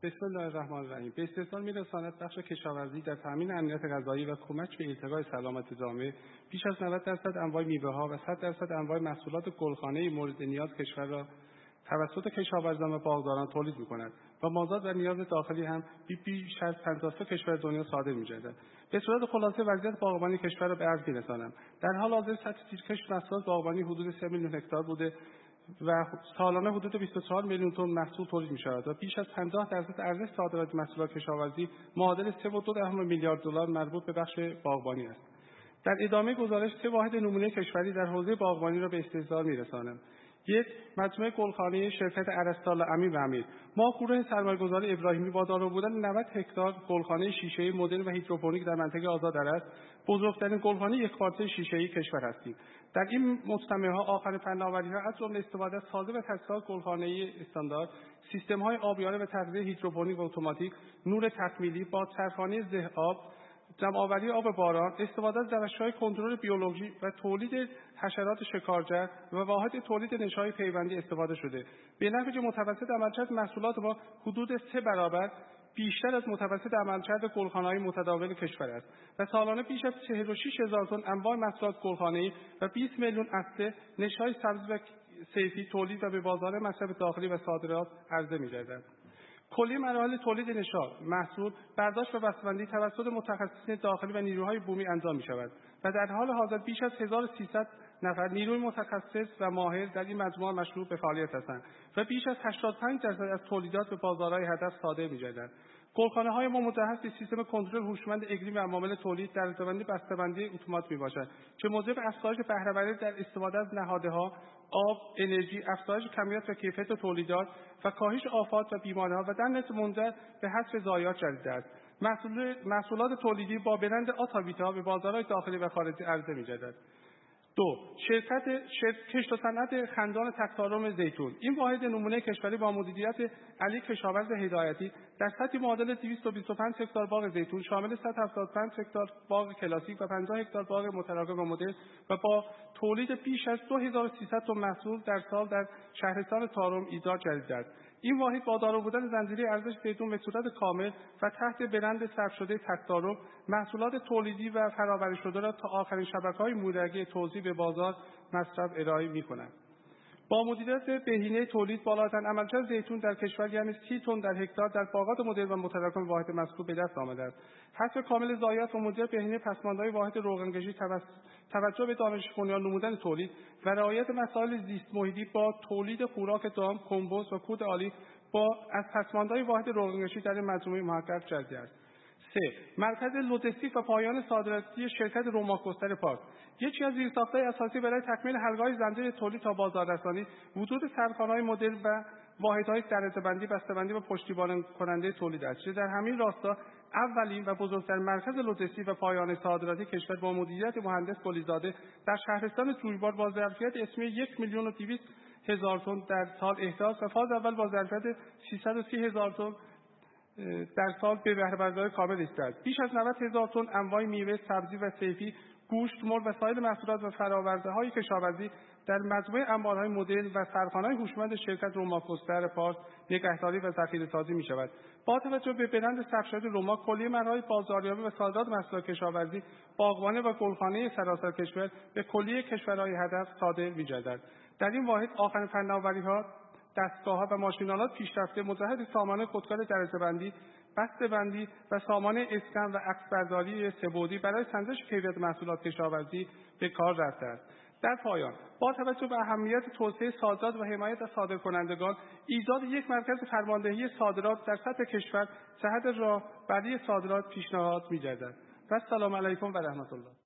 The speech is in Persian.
بسم الله الرحمن الرحیم. به استحصال می‌رساند بخش کشاورزی در تامین امنیت غذایی و کمک به ارتقای سلامت جامعه بیش از 90% انواع میوه‌ها و 100% انواع محصولات گلخانه مورد نیاز کشور را توسط کشاورزان و باغداران تولید می‌کند و مازاد و نیاز داخلی هم بیش از 53 کشور دنیا صادر می‌گردد. به صورت خلاصه وضعیت باغبانی کشور را به عرض می‌رسانم. در حال حاضر سطح زیرکشت محصولات باغبانی حدود 3 میلیون هکتار بوده و سالانه حدود 24 میلیون تن محصول تولید می‌شود و بیش از 50% ارزش صادرات محصولات کشاورزی معادل 3.2 میلیارد دلار مربوط به بخش باغبانی است. در ادامه گزارش 3 واحد نمونه کشوری در حوزه باغبانی را به استحضار می‌رسانم. 1. مجموعه گلخانه شرکت ارسطال امین و امیر. ماه‌گروه سرمایه‌گذار ابراهیمی با دارا بودن 90 هکتار گلخانه شیشه‌ای مدرن و هیدروپونیک در منطقه آزاد است، بزرگترین گلخانه یکپارچه شیشه‌ای کشور هستیم. در این مجتمع‌ها آخرین فناوری‌ها از جمله استفاده از سازه و تجهیزات گلخانه‌ای استاندارد، سیستم‌های آبیاری و تغذیه هیدروپونیک و اتوماتیک، نور تکمیلی، بادچرخانی ذه‌آب، جمع‌آوری آب باران، استفاده از روش‌های کنترل بیولوژی و تولید حشرات شکارگر و واحد تولید نشای پیوندی استفاده شده. به نحوی متوسط عملکرد محصولات ما حدود 3 برابر بیشتر از متوسط عملکرد گلخانه‌های متداول کشور است و سالانه بیش از 46,000 تن انواع محصولات گلخانه‌ای و 20 میلیون اصله نشای سبز و صیفی تولید و به بازار مصرف داخلی و صادرات عرضه می‌گردد. کلیه مراحل تولید نشا، محصول، برداشت و بسته‌بندی توسط متخصصین داخلی و نیروهای بومی انجام می‌شود و در حال حاضر بیش از 1300 نفر نیروی متخصص و ماهر در این مجموعه مشغول به فعالیت هستند و بیش از 85% از تولیدات به بازارهای هدف صادر می‌گردد. گلخانه‌های ما مجهز به سیستم کنترل هوشمند اقلیم و عوامل تولید، درجه‌بندی، بسته‌بندی اتومات میباشد که موجب افزایش بهره‌وری در استفاده از نهادها، آب، انرژی، افزایش کمیت و کیفیت تولیدات و کاهش آفات و بیماری‌ها و در نتیجه منجر به حذف ضایعات جدید است. محصولات تولیدی با برند آتاویتا به بازارهای داخلی و خارجی عرضه می‌گردد. 2. کشت و صنعت خندان تک‌طارم زیتون. این واحد نمونه کشوری با مدیریت علی کشاورز هدایتی در سطح معادل 225 هکتار باغ زیتون شامل 175 هکتار باغ کلاسیک و 50 هکتار باغ متراکم و مدرن و با تولید بیش از 2300 تن محصول در سال در شهرستان طارم ایجاد گردیده است. این واحد با دارا بودن زنجیره ارزش زیتون به صورت کامل و تحت برند ثبت شده تک‌طارم محصولات تولیدی و فرآوری شده را تا آخرین شبکه‌های مولدی توزیع به بازار مصرف ارائه می‌کند. با مدیریت بهینه تولید بالاترین عملکرد زیتون در کشور یعنی 30 تن در هکتار در باغات مدرن و متراکم واحد مذکور به دست آمده است. حذف کامل ضایعات و مدیریت بهینه پسماندهای واحد روغنکشی، توجه به دانش بنیان نمودن تولید و رعایت مسائل زیست محیطی با تولید خوراک دام، کمپوست و کود عالی از پسماندهای واحد روغنکشی در این مجموعه محقق شده است. 3. مرکز لوجستیک و پایان صادراتی شرکت روماکوستر پارک. یکی از زیرساخت‌های اساسی برای تکمیل حلقه‌های زنجیره تولید تا بازاررسانی وجود سرخانه‌های مدرن و واحدهای درجه‌بندی، بسته‌بندی و پشتیبانی کننده تولید است. در همین راستا اولین و بزرگترین مرکز لوجستیک و پایان صادراتی کشور با مدیریت مهندس گلیزاده در شهرستان جویبار با ظرفیت اسمی 1,200,000 تن در سال احداث و فاز اول با ظرفیت 330,000 تن در سال به بهره‌برداری کامل رسیده. بیش از 90,000 تن انواع میوه، سبزی و صیفی، گوشت، مرغ و سایر محصولات و فرآورده‌های کشاورزی در مجموعه انبارهای مدرن و سرخانه‌های هوشمند شرکت روماکوستر پارک نگهداری و ذخیره‌سازی می‌شود. با توجه به برند ثبت شده روما، کلیه مراحل بازاریابی و صادرات محصولات کشاورزی، باغبانی و گلخانه سراسر کشور به کلیه کشورهای هدف صادر می‌گردد. در این واحد آخرین فناوری‌ها، دستگاه‌ها و ماشین‌آلات پیشرفته مجهز سامان خودکار درجه‌بندی، بسته‌بندی و سامان اسکن و عکسبرداری سه‌بعدی برای سنجش کیفیت محصولات کشاورزی به کار رفته است. در پایان، با توجه به اهمیت توسعه صادرات و حمایت از صادرکنندگان، ایجاد یک مرکز فرماندهی صادرات در سطح کشور جهت راهبری صادرات پیشنهاد می‌گردد. و السلام علیکم و رحمت الله.